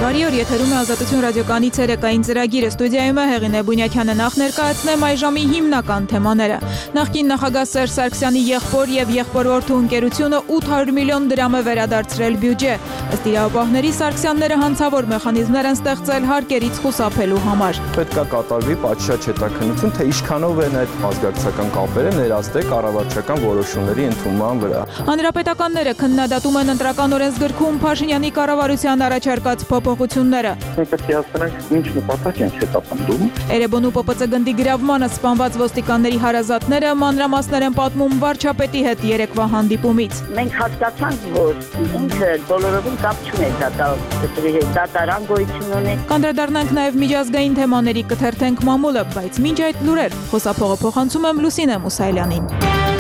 Բարի օր, եթերում է Ազատություն ռադիոկայանի ցերեկային ծրագիրը, ստուդիայում է Հեղինե Բունյակյանը, նախ ներկայացնեմ այս ժամի հիմնական թեմաները։ Նախկին նախագահ Սերժ Սարգսյանի եղբոր եւ եղբոր-որդու ընկերությունը 800 միլիոն դրամ է վերադարձրել բյուջե։ Ըստ իրավապահների, Սարգսյանները հանցավոր մեխանիզմներ են ստեղծել հարկերից խուսափելու համար։ Պետք է կատարվի պատշաճ հետաքննություն, թե ինչքանով են այդ ազգակցական կապերը ներազդել կառավարչական որոշումների ընդունման վրա։ Հանրապետականները քննադատում են ընտրական օրենսգրքում Փաշինյանի կառավարության առաջարկած փոփոխությունները։ Պետք է հասկանանք ինչ նպատակ են հետապնդում։ Էրեբոնու ՊՊՑ գնդի գրավմանը սպանված ոստիկանների հարազատները մանրամասներ են պատմում վարչապետի հետ երեկվա հանդիպումից։ Մենք հասկացանք, որ ինքը բոլորովին կապ չունի դատարան գոյություն ունի։ Կանդրադառնանք նաև միջազգային թեմաների, կթերթենք մամուլը, բայց մինչ այդ լուրեր խոսափողը փոխանցում եմ Լուսինե Մուսայելյանին։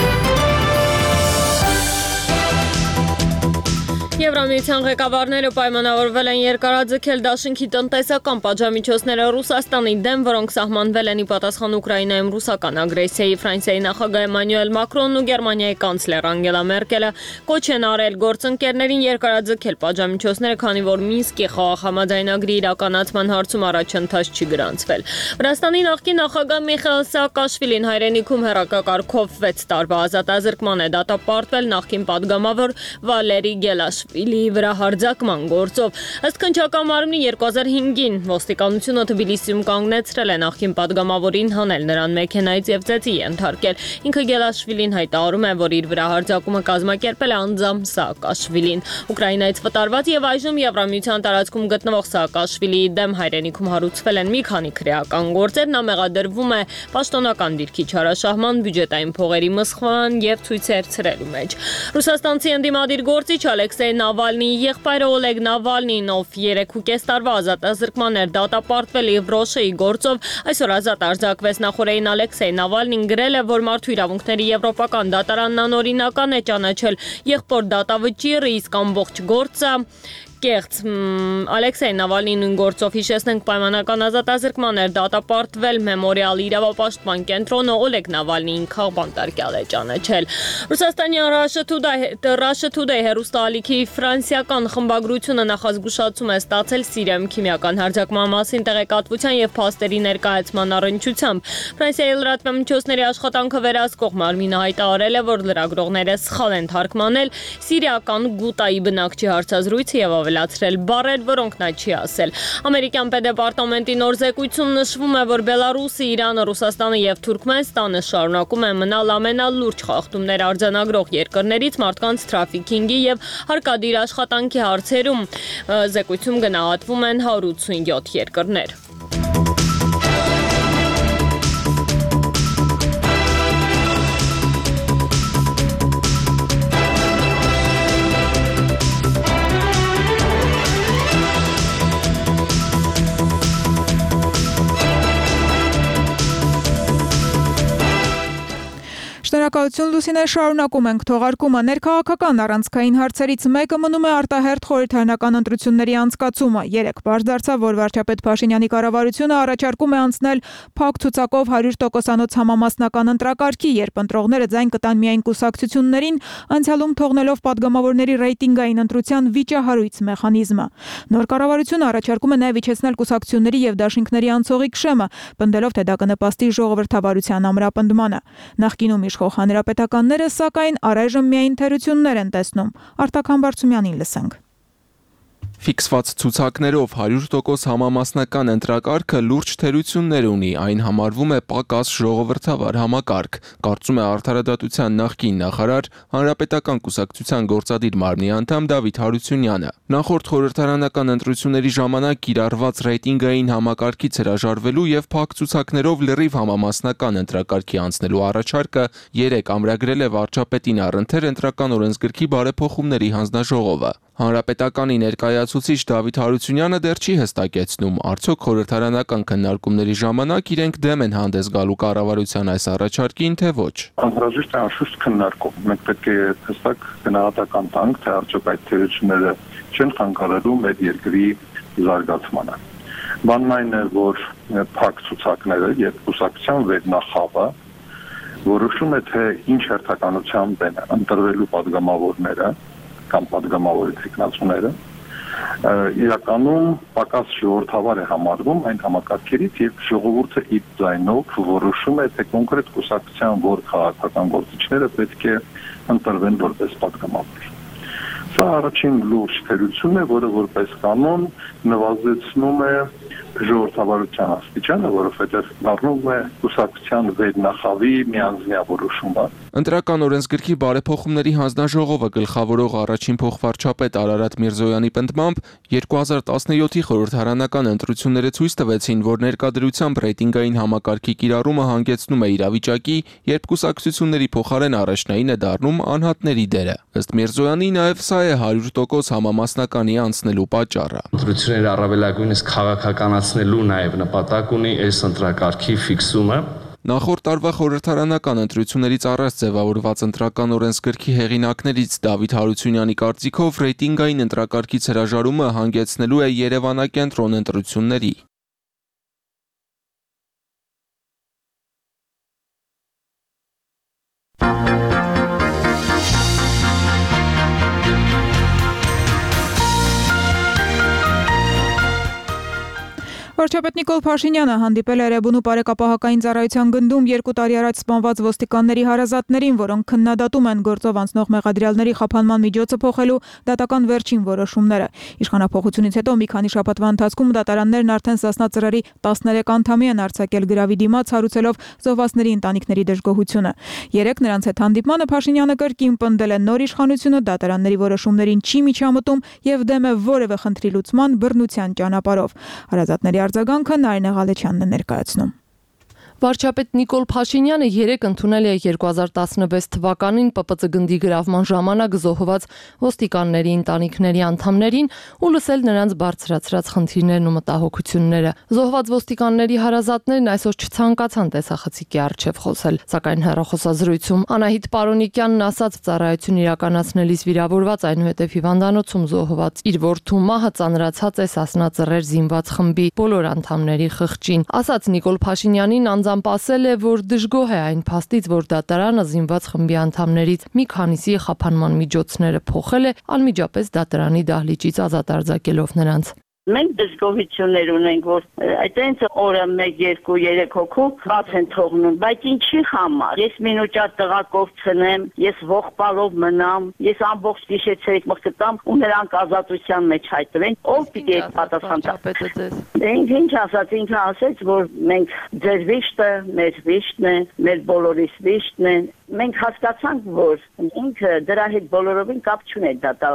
Եվրամիության ղեկավարները պայմանավորվել են երկարաձգել դաշինքի տնտեսական պատժամիջոցները Ռուսաստանի դեմ, որոնք սահմանվել են ի պատասխան Ուկրաինայում ռուսական ագրեսիայի։ Ֆրանսիայի նախագահ Էմանուել Մակրոնն ու Գերմանիայի կանցլեր Անգելա Մերկելը կոչ են արել գործընկերներին երկարաձգել պատժամիջոցները, քանի որ Մինսկի խաղաղ համաձայնագրի իրականացման հարցում առաջընթաց չի գրանցվել։ Վրաստանի նախկին նախագահ Միխայիլ Սաակաշվիլին հայրենիքում հեռակակարգով 6 տարվա ազատազրկման է դատապարտվել նախկին падգամավոր Վալերի Գելաշվիլիի վրա հարձակման գործով։ Ըստ քննչական մարմնի 2005-ին ոստիկանությունը Թբիլիսիում կանգնեցրել է նախկին падգամավորին հանել նրան մեքենայից եւ ծեծի ենթարկել։ Ինքը Գելաշվիլին հայտարարում է, որ իր վրա հարձակումը կազմակերպել է անձամբ Սաակաշվիլին։ Ուկրաինայից վտարված եւ այժմ Եվրամիության տարածքում գտնվող Սաակաշվիլիի դեմ հայրենիքում հարուցվել են մի քանի քրեական գործեր։ Նա մեղադրվում է պաշտոնական դիրքի չարաշահման, բյուջետային փողերի մսխման եւ ցույցեր ցրելու մեջ։ Ռուսաստանցի ընդդիմադիր գործիչ Ալեքսեյ Նավալնիի եղբայրը Օլեգ Նավալնին, ով 3.5 տարվա ազատազրկման էր դատապարտվել Եվրոշեի գործով, այսօր ազատ արձակվեց։ Նախորդին Ալեքսեյ Նավալնին գրել է, որ մարդու իրավունքների եվրոպական դատարանն անօրինական է ճանաչել եղբոր դատավճիռը, իսկ ամբողջ գործը կեղծ։ Ալեքսեյ Նավալնին գործով հիշեցնենք պայմանական ազատազրկման էր դատապարտվել Մեմորիալ իրավապաշտպան կենտրոնը, Օլեգ Նավալնիին քաղբանտարկյալ է ճանաչել։ Ռուսաստանյան Russia Today հեռուստաալիքի ֆրանսիական խմբագրությունը նախազգուշացում է ստացել Սիրիայում քիմիական հարձակման մասին տեղեկատվության եւ փաստերի ներկայացման առնչությամբ։ Ֆրանսիայի լրատվամիջոցների աշխատանքը վերահսկող մարմինը հայտարարել է, որ լրագրողները սխալ են թարգմանել սիրիական Գուտայի բնակչի հարցազրույցը եւ ավելացրել բառեր, որոնք նա չի ասել։ Ամերիկյան պետդեպարտամենտի նոր զեկույցում նշվում է, որ Բելարուսը, Իրանը, Ռուսաստանը եւ Թուրքմենստանը շարունակում են մնալ ամենալուրջ խախտումներ արձանագրող երկրներից մարդկանց թրաֆիքինգի եւ հարկադիր աշխատանքի հարցերում։ Զեկույցում գնահատվում են 187 երկրներ։ Շնորհակալություն Լուսինե, շարունակում ենք թողարկումը։ Ներքաղաքական առանցքային հարցերից մեկը մնում է արտահերթ խորհրդարանական ընտրությունների անցկացումը։ Երեկ պարզ դարձավ, որ վարչապետ Փաշինյանի կառավարությունը առաջարկում է անցնել փակ ցուցակով 100%-անոց համամասնական ընտրակարգի, երբ ընտրողները ձայն կտան միայն կուսակցություններին, անցյալում թողնելով падգամավորների ռեյտինգային ընտրության վիճահարույց մեխանիզմը։ Նոր կառավարությունը առաջարկում է նաև իջեցնել կուսակցությունների եւ դաշինքների անցողիկ շեմը, պնդելով, թե դա կնպաստի ժողովրդավարության ամրապնդմանը։ Նախկինում իշխող հանրապետականները, սակայն, առայժմ միայն թերություններ են տեսնում։ Արտակ Համբարձումյանին լսենք։ Ֆիքսված ցուցակներով 100% համամասնական ընտրակարգը լուրջ թերություններ ունի, այն համարվում է պակաս ժողովրդավար համակարգ, կարծում է Արդարադատության նախկին նախարար, Հանրապետական կուսակցության գործադիր մարմնի անդամ Դավիթ Հարությունյանը։ Նախորդ խորհրդարանական ընտրությունների ժամանակ կիրառված ռեյտինգային համակարգից հրաժարվելու եւ փակ ցուցակներով լրիվ համամասնական ընտրակարգի անցնելու առաջարկը երեկ ամրագրել է վարչապետին առընթեր ընտրական օրենսգրքի բարեփոխումների հանձնաժողովը։ Հանրապետականի ներկայացուցիչ Դավիթ Հարությունյանը դեռ չի հստակեցնում, արդյոք խորհրդարանական քննարկումների ժամանակ իրենք դեմ են հանդես գալու կառավարության այս առաջարկին, թե ոչ։ Անհրաժեշտ է անշուշտ քննարկում։ Մենք պետք է հստակ գնահատական տանք, թե արդյոք այդ թերությունները չեն խանգարելու մեր երկրի զարգացմանը։ Բանն այն է, որ փակ ցուցակները եւ կուսակցության վերնախավը որոշում է, թե ինչ հերթականությամբ են ընտրվելու падգամավորները կամ падգամավորի թեկնածուները իրականում պակաս ժողովրդավար է համարվում այն համակարգերից, երբ ժողովուրդը իր ձայնով որոշում է, թե կոնկրետ կուսակցության որ քաղաքական գործիչները պետք է ընտրվեն որպես պատգամավոր։ Սա առաջին լուրջ թերությունն է, որը որպես կանոն նվազեցնում է ժողովրդավարության աստիճանը, որովհետև դառնում է կուսակցության վերնախավի միանձնյա որոշումը։ Ընտրական օրենսգրքի բարեփոխումների հանձնաժողովը գլխավորող առաջին փոխվարչապետ Արարատ Միրզոյանի պնդմամբ 2017-ի խորհրդարանական ընտրությունները ցույց տվեցին, որ ներկայդրությամբ ռեյտինգային համակարգի կիրառումը հանգեցնում է իրավիճակի, երբ կուսակցությունների փոխարեն առաջնային է դառնում անհատների դերը։ Ըստ Միրզոյանի նաև սա է 100% համամասնականի անցնելու պատճառը։ Ընտրությունները առավելագույնս քաղաքականացնելու նաև նպատակ ունի այս ընտրակարգի ֆիքսումը։ Նախորդ տարվա խորհրդարանական ընտրություններից առաջ ձևավորված ընտրական օրենսգրքի հեղինակներից Դավիթ Հարությունյանի կարծիքով ռեյտինգային ընտրակարգից հրաժարումը հանգեցնելու է Երևանակենտրոն ընտրությունների։ Վարչապետ Նիկոլ Փաշինյանը հանդիպել է Էրեբունու բարեկապահական ծառայության գնդում 2 տարի առաջ սպանված ոստիկանների հարազատներին, որոնք քննադատում են գործով անցնող մեղադրյալների խափանման միջոցը փոխելու դատական վերջին որոշումները։ Իշխանափոխությունից հետո մի քանի շաբաթվա ընթացքում դատարաններն արդեն Սասնա ծռերի 13 անդամի են արձակել գրավի դիմաց, հարուցելով զոհվածների ընտանիքների դժգոհությունը։ Երեկ նրանց հետ հանդիպմանը Փաշինյանը կրկին պնդել է նոր իշխանությունը դատարանների որոշումներին չի միջամտում եւ դեմ է որևէ խնդրի լուծման բռնության ճանապարհով։ Հարազատների արձագանքը Նարինե Ղալեչյանն է ներկայացնում։ Վարչապետ Նիկոլ Փաշինյանը երեկ ընդունել է 2016 թվականին ՊՊԾ գնդի գրավման ժամանակ զոհված ոստիկանների ընտանիքների անդամներին ու լսել նրանց բարձրացրած խնդիրներն ու մտահոգությունները։ Զոհված ոստիկանների հարազատներն այսօր չցանկացան տեսախցիկի առջև խոսել, սակայն հեռախոսազրույցում Անահիտ Պարոնիկյանն ասաց ծառայություն իրականացնելիս վիրավորված, այնուհետև հիվանդանոցում զոհված իր որդու մահը ծանրացած է Սասնա ծռեր զինված խմբի բոլոր անդամների խղճին։ Ասաց Նիկոլ Փաշինյանին ասել է, որ դժգոհ է այն փաստից, որ դատարանը զինված խմբի անդամներից մի քանիսի խափանման միջոցները փոխել է, անմիջապես դատարանի դահլիճից ազատ արձակելով նրանց։ Մենք դժգոհություններ ունենք, որ այդտենց օրը 1, 2, 3 հոգու բաց են թողնում, բայց ինչի համար։ Ես մինուճատ տղակով ցնեմ, ես ողբալով մնամ, ես ամբողջ գիշերցերիկ մխտամ ու նրանք ազատության մեջ հայտնվեն։ Ով պիտի այդ պատասխան տա։ Ինչ ասաց, ինքը ասաց, որ մենք ձեր վիշտը, մեր վիշտն է, մեր բոլորիս վիշտն է։ Մենք հասկացանք, որ ինքը դրա հետ բոլորովին կապ չունի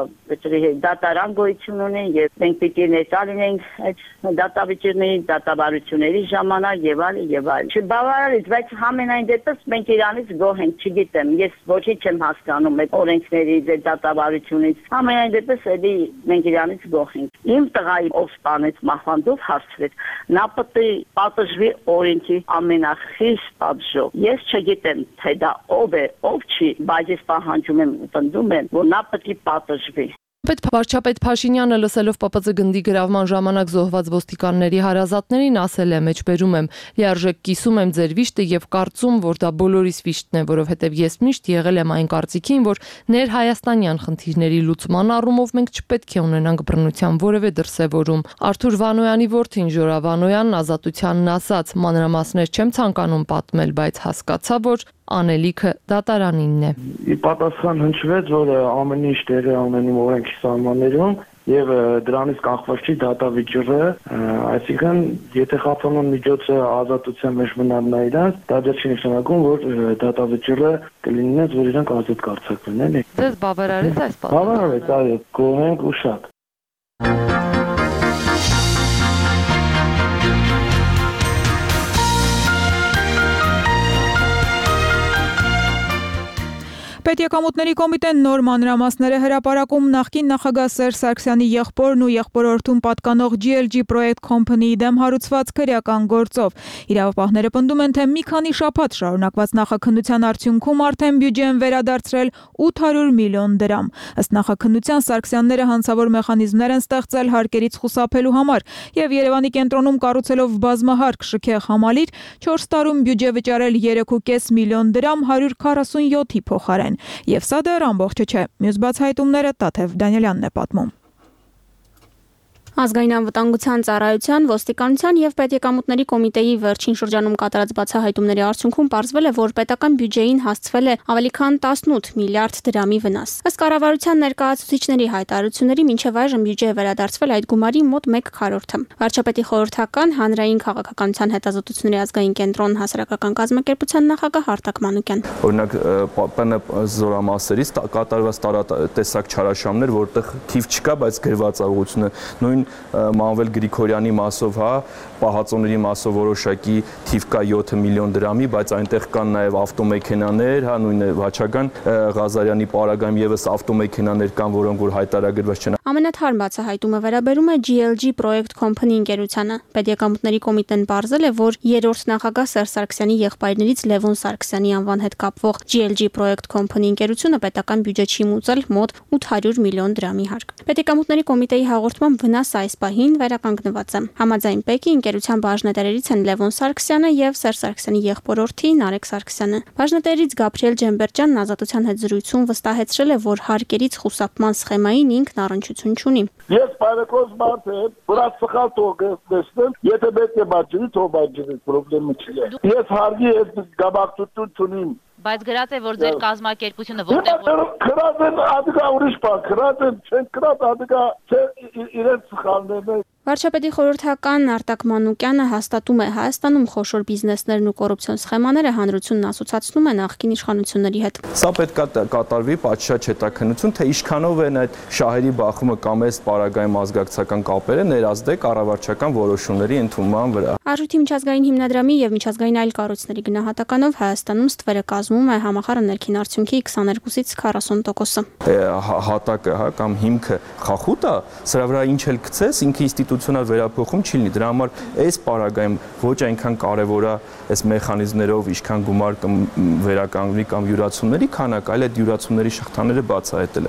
դատարան գոյություն ունի եւ մենք պիտի ներկա լինենք այդ դատավճիռների, դատավարությունների ժամանակ եւ այլն եւ այլն։ Չբավարարից, բայց համենայն դեպս մենք իրանից գոհ ենք, չգիտեմ, ես ոչինչ չեմ հասկանում այդ օրենքներից, այդ դատավարությունից։ Համենայն դեպս էլի մենք իրանից գոհ ենք։ Իմ տղայի ով սպանեց մահվանդով հարցրեց, նա պետք է պատժվի օրենքի ամենախիստ պատժով։ Ես չգիտեմ, թե դա ով չի, բայց ես պահանջում եմ ու պնդում եմ, որ նա պետք է պատժվի։ Վարչապետ Փաշինյանը լսելով ՊՊԾ գնդի գրավման ժամանակ զոհված ոստիկանների հարազատներին ասել է, մեջբերում եմ, լիարժեք կիսում եմ ձեր վիշտը եւ կարծում, որ դա բոլորիս վիշտն է, որովհետեւ ես միշտ եղել եմ այն կարծիքին, որ ներհայաստանյան խնդիրների լուծման առումով մենք չպետք է ունենանք բռնության որևէ դրսևորում։ Արթուր Վանոյանի որդին Ժորա Վանոյանն Ազատությանն ասաց, մանրամասներ չեմ ցանկանում պատմել, բայց հասկացա, որ անելիքը դատարանինն է։ Ի պատասխան հնչվեց, որ ամեն ինչ տեղի ունենում օրենքի սահմաններում եւ դրանից կախված չի դատավճիռը, այսինքն եթե խափանման միջոցը ազատության մեջ մնալն է իրանց, դա դեռ չի նշանակում, որ դատավճիռը կլինի, որ իրանք ազատ կարձակվեն, էլի։ Ձեզ բավարարեց այս պատասխանը։ Բավարարեց, այո, գոհ ենք ու շատ։ Պետեկամուտների կոմիտեն նոր մանրամասներ է հրապարակում նախկին նախագահ Սերժ Սարգսյանի եղբորն ու եղբորորդուն պատկանող GLG Project Company-ի դեմ հարուցված քրեական գործով։ Իրավապահները պնդում են, թե մի քանի շաբաթ շարունակված նախաքննության արդյունքում արդեն բյուջե են վերադարձրել 800 միլիոն դրամ։ Ըստ նախաքննության Սարգսյանները հանցավոր մեխանիզմներ են ստեղծել հարկերից խուսափելու համար եւ Երևանի կենտրոնում կառուցելով բազմահարկ շքեղ համալիր 4 տարում բյուջե վճարել 3.5 միլիոն դրամ 147-ի փոխարեն։ Եվ սա դեռ ամբողջը չէ։ Մյուս բացահայտումները Տաթև Դանիելյանն է պատմում։ Ազգային անվտանգության ծառայության, ոստիկանության եւ պետեկամուտների կոմիտեի վերջին շրջանում կատարած բացահայտումների արդյունքում պարզվել է, որ պետական բյուջեին հասցվել է ավելի քան 18 միլիարդ դրամի վնաս։ Ըստ կառավարության ներկայացուցիչների հայտարարությունների մինչև այժմ բյուջեը վերադարձվել այդ գումարի մոտ 1/4-ը։ Վարչապետի խորհրդական հանրային քաղաքականության հետազոտությունների ազգային կենտրոն հասարակական կազմակերպության նախագահ Արտակ Մանուկյան։ Օրինակ ՊՆ զորամասերից կատարված տարատեսակ չարաշահումներ, որտեղ թիվ չկա, բայց գրված է ուղղությունը նույն Մանվել Գրիգորյանի մասով, պահածոների մասով որոշակի թիվ կա 7 միլիոն դրամի, բայց այնտեղ կան նաև ավտոմեքենաներ, նույն Վաչագան Ղազարյանի պարագայում եւս ավտոմեքենաներ կան, որոնք որ հայտարարագրված չեն։ Ամենաթարմ բացահայտումը վերաբերում է GLG Project Company ընկերությանը։ Պետեկամուտների կոմիտեն պարզել է, որ երրորդ նախագահ Սերժ Սարգսյանի եղբայրներից Լևոն Սարգսյանի անվան հետ կապվող GLG Project Company ընկերությունը պետական բյուջե չի մուծել մոտ 800 միլիոն դրամի հարկ։ Պետեկամուտների կոմիտեի հաղորդմամբ վնաս այս պահին վերականգնված է։ Համաձայն ՊԵԿ-ի ընկերության բաժնետերերից են Լևոն Սարգսյանը եւ Սերժ Սարգսյանի եղբորորդի Նարեկ Սարգսյանը։ Բաժնետերերից Գաբրիել Ջեմբերջյանն Ազատության հետ զրույցում վստահեցրել է, որ հարկերից խուսափման սխեմային ինքն առնչություն չունի։ Ես բարեկոս մարդ եմ, որ սխալ թող դեսնեմ, եթե պետք է բաժնի, թող բաժնի, խնդրեմ չի։ Ես հարգի ես գաբակտություն չունիմ։ Բայց գրած է, որ ձեր կազմակերպությունը որտեղ քրած են ադգա ուրիշ բան, քրած են, չեն քրած ադգա, չէ իրենց սխալներն են։ Վարչապետի խորհրդական Արտակ Մանուկյանը հաստատում է, Հայաստանում խոշոր բիզնեսներն ու կոռուպցիոն սխեմաները հանրությունն ասոցացնում է նախկին իշխանությունների հետ։ Սա պետք է կատարվի պատշաճ հետաքննություն, թե ինչքանով են այդ շահերի բախումը կամ այս պարագայում ազգակցական կապերը ներազդե կառավարչական որոշումների ընդունման վրա։ Արժույթի միջազգային հիմնադրամի եւ միջազգային այլ կառույցների գնահատականով Հայաստանում ստվերը կազմում է համախառն ներքին արդյունքի 22-ից 40%-ը։ Հատակը, կամ հիմքը խախուտ է, սրա վրա ինչ էլ գցես, ինքը ինստիտուցիոնալ վերափոխում չի լինի։ Դրա համար այս պարագայում ոչ այնքան կարևոր է այս մեխանիզմներով ինչքան գումար վերականգնվի կամ յուրացումների քանակ, այլ այդ յուրացումների շղթաները բացահայտելը։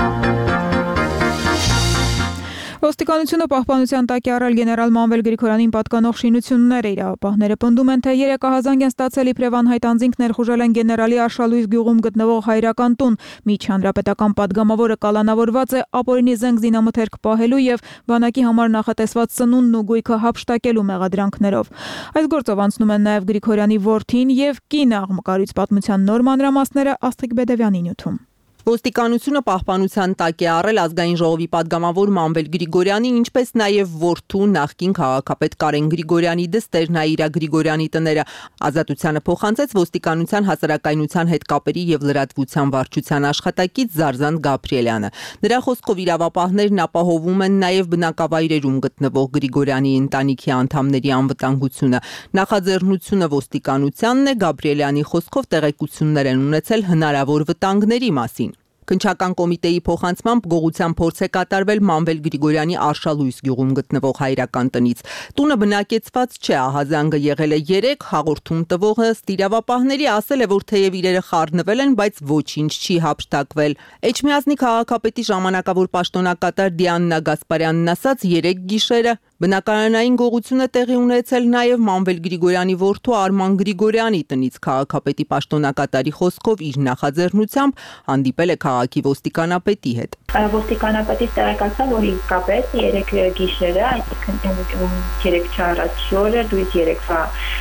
Ոստիկանությունը պահպանության տակ է առել գեներալ Մանվել Գրիգորյանին պատկանող շինությունները։ Իրավապահները պնդում են, թե երեկահազանգ են ստացել իբրև անհայտ անձինք ներխուժել են գեներալի Արշալույս գյուղում գտնվող հայրական տուն։ Միջհանրապետական падգամավորը կալանավորված է ապօրինի զենք զինամթերք պահելու եւ բանակի համար նախատեսված սնունդն ու գույքը հափշտակելու մեղադրանքներով։ Այս գործով անցնում են նաեւ Գրիգորյանի որդին եւ կինը աղմկարից պատմության նոր մանրամասները Աստղիկ Բեդևյանի նյութում։ Ոստիկանությունը պահպանության տակ է առել ազգային ժողովի падգամավոր Մանվել Գրիգորյանին, ինչպես նաև որդու նախկին քաղաքապետ Կարեն Գրիգորյանի դստեր Նաիրա Գրիգորյանի տները։ Ազատությանը փոխանցեց ոստիկանության հասարակայնության հետ կապերի եւ լրատվության վարչության աշխատակից Զարզան Գաբրիելյանը։ Նրա խոսքով իրավապահներն ապահովում են նաև բնակավայրերում գտնվող Գրիգորյանի ընտանիքի անդամների անվտանգությունը։ Նախաձեռնությունը ոստիկանությանն է, Գաբրիելյանի խոսքով տեղեկություններ են ունեցել հնարավոր վտանգների մասին։ Քննչական կոմիտեի փոխանցմամբ գողության փորձ է կատարվել Մանվել Գրիգորյանի Արշալույս գյուղում գտնվող հայրական տնից։ Տունը բնակեցված չէ, ահազանգը եղել է 3, հաղորդում տվողը իրավապահների ասել է, որ թեև իրերը խառնվել են, բայց ոչինչ չի հափշտակվել։ Էջմիածնի քաղաքապետի ժամանակավոր պաշտոնակատար Դիաննա Գասպարյանն ասաց, 3 գիշերը բնակարանային գողությունը տեղի ունեցել նաև Մանվել Գրիգորյանի որդու Արման Գրիգորյանի տնից քաղաքապետի պաշտոնակատարի խոսքով իր նախաձեռնությամբ հանդիպել է քաղաքի ոստիկանապետի հետ։ Ոստիկանապետից տեղեկացա, որ իսկապես 3 գիշերը, այսինքն 3 չառաջի օրը, դույս 3-վա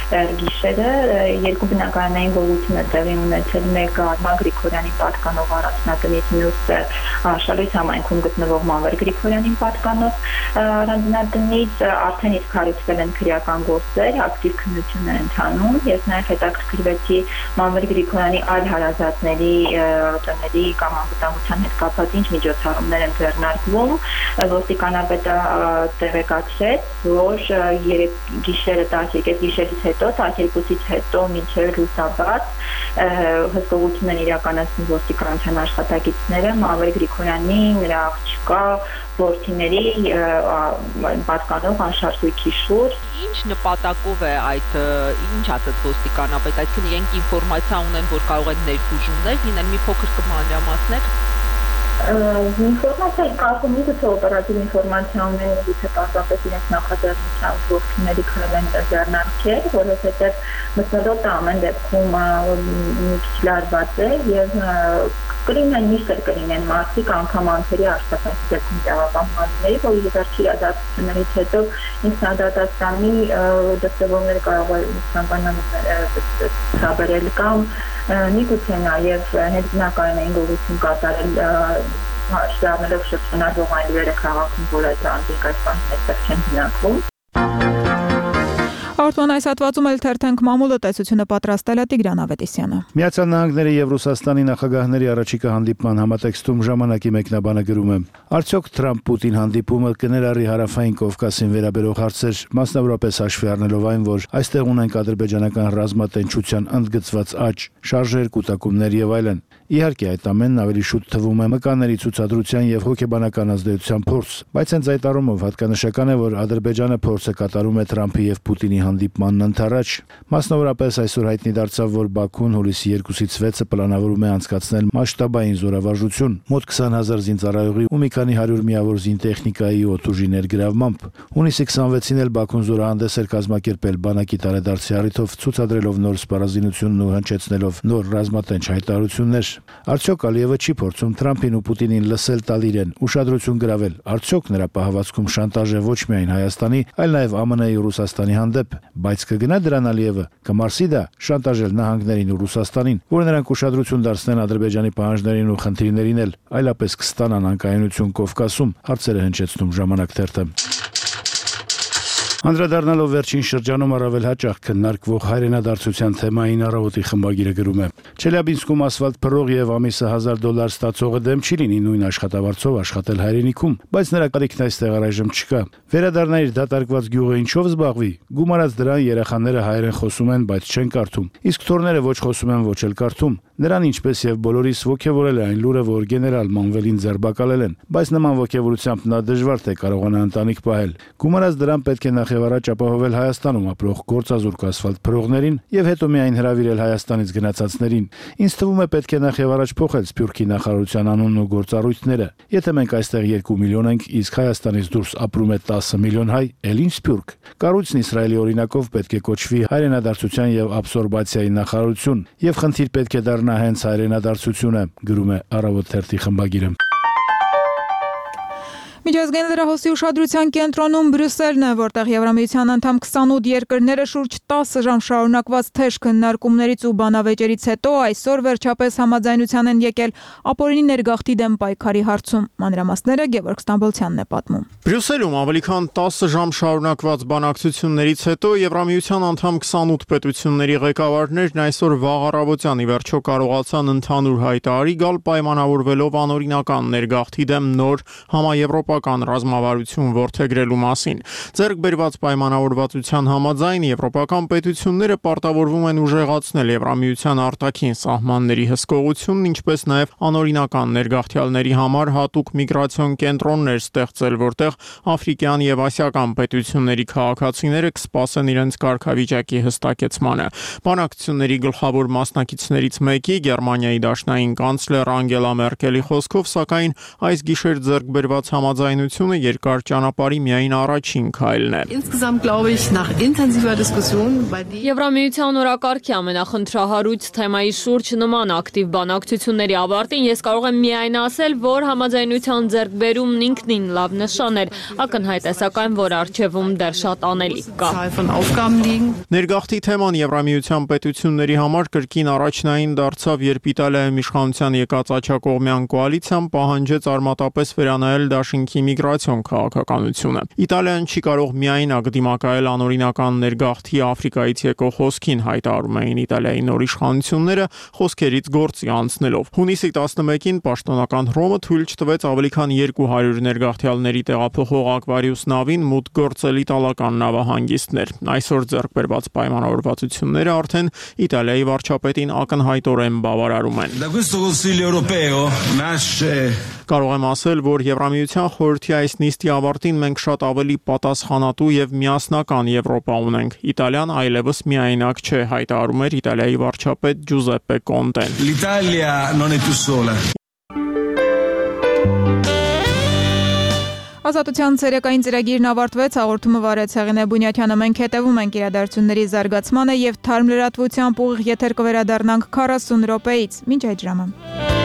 գիշերը երկու բնակարանային գողություն է տեղի ունեցել, մեկը Արման Գրիգորյանին պատկանող առանձնատնից, մյուսը Արշալույս համայնքում գտնվող Մանվել Գրիգորյանին պատկանող առանձնատնից արդեն իսկ հարուցվել են քրեական գործեր, ակտիվ քննություն է ընթանում։ Ես նաև հետաքրքրվեցի Մանվել Գրիգորյանի այլ հարազատների տների կամ անվտանգության հետ կապված ինչ միջոցառումներ են ձեռնարկվում։ Ոստիկանապետը տեղեկացրեց, որ 3 գիշերը 12 գիշերից հետո, 12-ից հետո մինչև լուսաբաց հսկողություն են իրականացնում ոստիկանության աշխատակիցները Մանվել Գրիգորյանի, նրա աղջկա, որդիների պատկանող անշարժույթի շուրջ։ Ինչ նպատակով է այդ, ինչ ասաց ոստիկանապետ, այսինքն իրենք ինֆորմացիա ունեն, որ կարող են ներխուժումներ լինել, մի փոքր կմանրամասներ։ Ինֆորմացիա կարգումից օպերատիվ ինֆորմացիա ունեն, գուցե պարզապես իրենց նախաձեռնությամբ ողջունելի քայլեր ձեռնարկել, որովհետև մթնոլորտը ամեն դեպքում մի քիչ լարված է եւ կլինեն միշտ կլինեն մարդիկ անգամ անձերի արտասանքի դեպքում տեղակայմանների, որ վերջի իրադարձություններից հետո ինքնադատաստանի դրսևորումները կարող է ցանկանան ցաբերել կամ միգուցե նաև հենց բնակարանային գողություն կատարել շարունակելով շրջանառվող այլերը քաղաքում, որ այդ անձիկ այս բանից այստեղ չեն հնագվում։ Արտոն այս հատվածում էլ թերթենք մամուլը տեսությունը պատրաստել է Տիգրան Ավետիսյանը։ Միացյալ Նահանգների եւ Ռուսաստանի նախագահների առաջիկա հանդիպման համատեքստում ժամանակի մեկնաբանը գրում է. Արդյոք Թրամփ-Պուտին հանդիպումը կներառի հարավային Կովկասին վերաբերող հարցեր, մասնավորապես հաշվի առնելով այն, որ այստեղ ունենք ադրբեջանական ռազմատենչության ընդգծված աճ, շարժեր, կուտակումներ եւ այլն։ Իհարկե, այդ ամենն ավելի շուտ թվում է մկանների ցուցադրության եւ հոգեբանական ազդեցության փորձ, բայց հենց այդ առումով հատկանշական է, որ Ադրբեջանը փորձը կատարում է Թրամփի եւ Պուտինի հանդիպմանն ընդառաջ։ Մասնավորապես այսօր հայտնի դարձավ, որ Բաքուն հուլիսի 2-ից 6-ը պլանավորում է անցկացնել մասշտաբային զորավարժություն, մոտ 20,000 զինծառայողի ու մի քանի 100 միավոր զինտեխնիկայի օդուժի ներգրավմամբ։ Հունիսի 26-ին էլ Բաքուն զորահանդես էր կազմակերպել բանակի տարեդարձի առիթով, ցուցադրելով նոր սպառազինությունն ու հնչեցնելով նոր ռազմատենչ հայտարարություններ։ Արդյոք Ալիևը չի փորձում Թրամփին ու Պուտինին լսել տալ իրեն, ուշադրություն գրավել։ Արդյոք նրա պահվածքում շանտաժ է ոչ միայն Հայաստանի, այլ նաև ԱՄՆ-ի ու Ռուսաստանի հանդեպ, բայց կգնա դրան Ալիևը, կմարսի դա շանտաժել նահանգներին ու Ռուսաստանին, որ նրանք ուշադրություն դարձնեն Ադրբեջանի պահանջներին ու խնդիրներին էլ, այլապես կստանան անկայունություն Կովկասում, հարցերը հնչեցնում Ժամանակ թերթը։ Անդրադառնալով վերջին շրջանում առավել հաճախ քննարկվող հայրենադարձության թեմային առավոտի խմբագիրը գրում է. Չելյաբինսկում ասֆալտ փռող եւ ամիսը $1,000 ստացողը դեմ չի լինի նույն աշխատավարձով աշխատել հայրենիքում, բայց նրա կարիքն այստեղ առայժմ չկա։ Վերադառնա իր դատարկված գյուղը ինչով զբաղվի։ Գումարած դրան երեխաները հայերեն խոսում են, բայց չեն կարդում։ Իսկ թորները ոչ խոսում են, ոչ էլ կարդում։ Նրան ինչպես եւ բոլորիս ոգևորել է այն լուրը, որ գեներալ Մանվելին ձերբակալել են, բայց նման ոգևորությամբ նա դժվար թե կարողանա ընտանիք պահել։ Գումարած դրան պետք է նախևառաջ ապահովել Հայաստանում ապրող գործազուրկ ասֆալտ փռողներին եւ հետո միայն հրավիրել Հայաստանից գնացածներին։ Ինձ թվում է պետք է նախևառաջ փոխել Սփյուռքի նախարարության անունն ու գործառույթները։ Եթե մենք այստեղ 2 միլիոն ենք, իսկ Հայաստանից դուրս ապրում է 10 միլիոն հայ, ել ինչ Սփյուռք։ Կառույցն Իսրայելի օրինակով պետք է կոչվի հայրենադարձության եւ աբսորբացիայի նախարարություն եւ խնդիր պետք է դառնա հենց հայրենադարձությունը, գրում է Առավոտ թերթի խմբագիրը։ Միջազգային լրահոսի ուշադրության կենտրոնում Բրյուսելն է, որտեղ Եվրամիության անդամ 28 երկրները շուրջ 10 ժամ շարունակված թեժ քննարկումներից ու բանավեճերից հետո այսօր վերջապես համաձայնության են եկել ապօրինի ներգաղթի դեմ պայքարի հարցում։ Մանրամասները Գևորգ Ստամբոլցյանն է պատմում։ Բրյուսելում ավելի քան 10 ժամ շարունակված բանակցություններից հետո Եվրամիության անդամ 28 պետությունների ղեկավարներն այսօր վաղ առավոտյան ի վերջո կարողացան ընդհանուր հայտարարի գալ պայմանավորվելով անօրինական ներգաղթի դեմ նոր համաեվրոպական ռազմավարություն որդեգրելու մասին։ Ձեռք բերված պայմանավորվածության համաձայն եվրոպական պետությունները պարտավորվում են ուժեղացնել Եվրամիության արտաքին սահմանների հսկողությունն, ինչպես նաև անօրինական ներգաղթյալների համար հատուկ միգրացիոն կենտրոններ ստեղծել, որտեղ աֆրիկյան եւ ասիական պետությունների քաղաքացիները կսպասեն իրենց կարգավիճակի հստակեցմանը։ Բանակցությունների գլխավոր մասնակիցներից մեկի Գերմանիայի դաշնային կանցլեր Անգելա Մերկելի խոսքով, սակայն այս գիշեր ձեռք բերված համաձայնությունը երկար ճանապարհի միայն առաջին քայլն է։ Եվրամիության օրակարգի ամենախնդրահարույց թեմայի շուրջ նման ակտիվ բանակցությունների ավարտին ես կարող եմ միայն ասել, որ համաձայնության ձեռքբերումն ինքնին լավ նշան էր, ակնհայտ է սակայն, որ առջևում դեռ շատ անելիք կա։ Ներգաղթի թեման Եվրամիության պետությունների համար կրկին առաջնային դարձավ, երբ Իտալիայում իշխանության եկած աջակողմյան կոալիցիան պահանջեց արմատապես վերանայել դաշինքի միգրացիոն քաղաքականությունը։ Իտալիան չի կարող միայնակ դիմակայել անօրինական ներգաղթի Աֆրիկայից եկող հոսքին, հայտարարում էին Իտալիայի նոր իշխանությունները խոսքերից գործի անցնելով։ Հունիսի 11-ին պաշտոնական Հռոմը թույլ չտվեց ավելի քան 200 ներգաղթյալների տեղափոխող Ակվարիուս նավին մուտք գործել իտալական նավահանգիստներ։ Այսօր ձեռք բերված պայմանավորվածությունները արդեն Իտալիայի վարչապետին ակնհայտորեն բավարարում են։ Կարող եմ ասել, որ Եվրամիության խորհրդի այս նիստի ավարտին մենք շատ ավելի պատասխանատու եւ միասնական Եվրոպա ունենք։ Իտալիան այլևս միայնակ չէ, հայտարարում էր Իտալիայի վարչապետ Ջուզեպպե Կոնտեն։ L'Italia non è più sola. Ազատության ցերեկային ծրագիրն ավարտվեց, հաղորդումը վարեց Հեղինե Բունյաթյանը, մենք հետևում ենք իրադարձությունների զարգացմանը եւ թարմ լրատվությամբ ուղիղ եթեր կվերադառնանք 40 րոպեից։ Մինչ այդ ժամը։